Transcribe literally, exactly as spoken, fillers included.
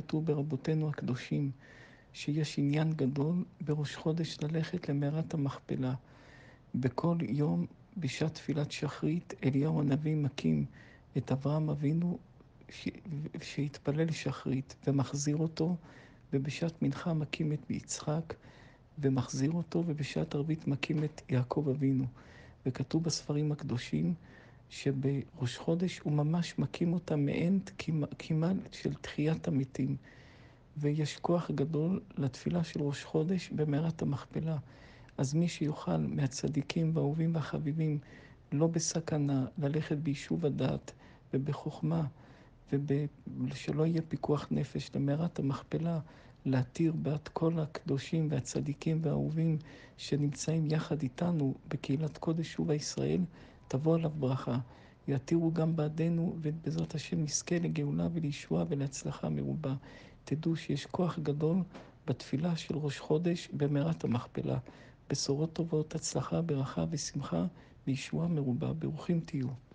כתוב ברבותינו הקדושים, שיש עניין גדול בראש חודש ללכת למערת המכפלה. בכל יום בשעת תפילת שחרית אליהו הנביא מקים את אברהם אבינו ש... שהתפלל שחרית ומחזיר אותו, ובשעת מנחה מקים את יצחק ומחזיר אותו, ובשעת ערבית מקים את יעקב אבינו. וכתוב בספרים הקדושים שבראש חודש הוא ממש מקים אותה מעין קימה של תחיית המתים. ויש כוח גדול לתפילה של ראש חודש במערת המכפלה. אז מי שיוכל מהצדיקים והאהובים והחביבים, לא בסכנה, ללכת ביישוב הדעת ובחוכמה, ושלא יהיה פיקוח נפש למערת המכפלה, להתיר בת כל הקדושים והצדיקים והאהובים שנמצאים יחד איתנו בקהילת קודש ובישראל, תבוא עליו ברכה. יתירו גם בעדנו, ובעזרת השם נזכה לגאולה ולישועה ולהצלחה מרובה. תדעו שיש כוח גדול בתפילה של ראש חודש במערת המכפלה. בשורות טובות, הצלחה, ברכה ושמחה וישועה מרובה. ברוכים תהיו.